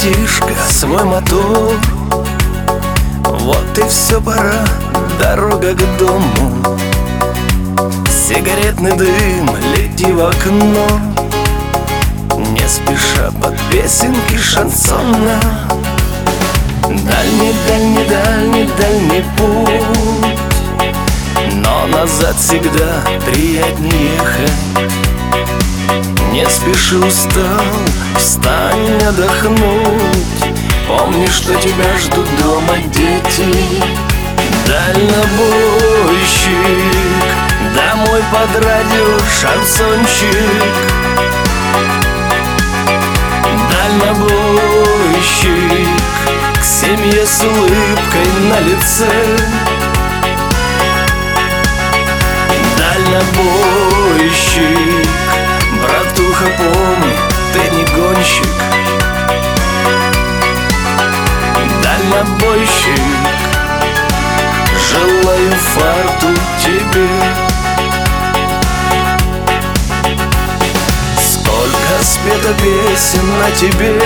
братишка, свой мотор. Вот и все, пора, дорога к дому. Сигаретный дым, лети в окно, не спеша под песенки шансона. Дальний, дальний, дальний, дальний путь, но назад всегда приятнее ехать. Не спеши, устал, встань отдохнуть. Помни, что тебя ждут дома дети. Дальнобойщик, домой под радио шансончик. Дальнобойщик, к семье с улыбкой на лице. Дальнобойщик, братуха, помни, ты не гонщик. Дальнобойщик, желаю фарту тебе. Сколько спето песен о тебе,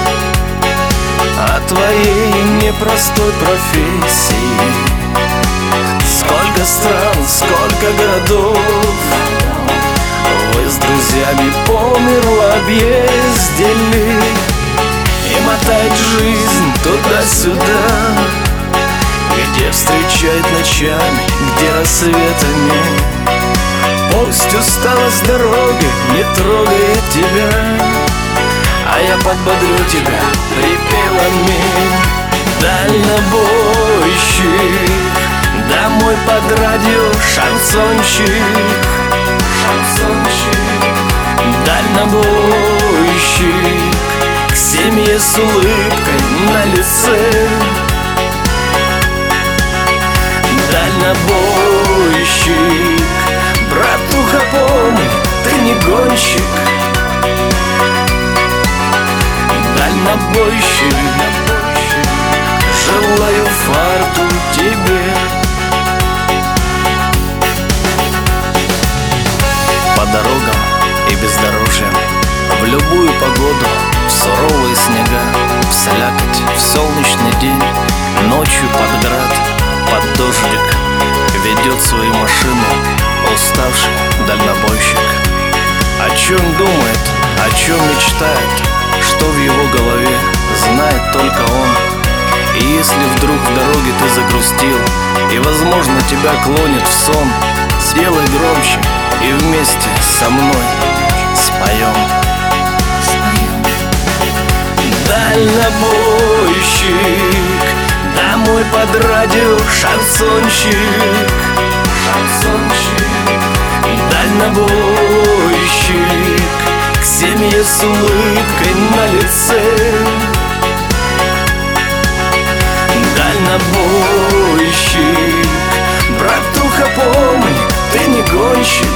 о твоей непростой профессии. Сколько стран, сколько городов вы с друзьями по миру объездили. И мотает жизнь туда-сюда, где встречает ночами, где рассвета нет. Пусть усталость дороги не трогает тебя, а я подбодрю тебя припевами. Дальнобойщик, домой под радио шансончик. Дальнобойщик, к семье с улыбкой на лице. Дальнобойщик, братуха, помни, ты не гонщик. Дальнобойщик, желаю фарту тебе. По дорогам и бездорожьям, в любую погоду, в суровые снега, в слякоть, в солнечный день, ночью под град, под дождик ведет свою машину уставший дальнобойщик. О чем думает, о чем мечтает, что в его голове, знает только он. И если вдруг в дороге ты загрустил, и возможно тебя клонит в сон, сделай громче и вместе со мной споем. Дальнобойщик, домой под радио шансончик. Дальнобойщик, к семье с улыбкой на лице. Дальнобойщик, братуха, помни, ты не гонщик.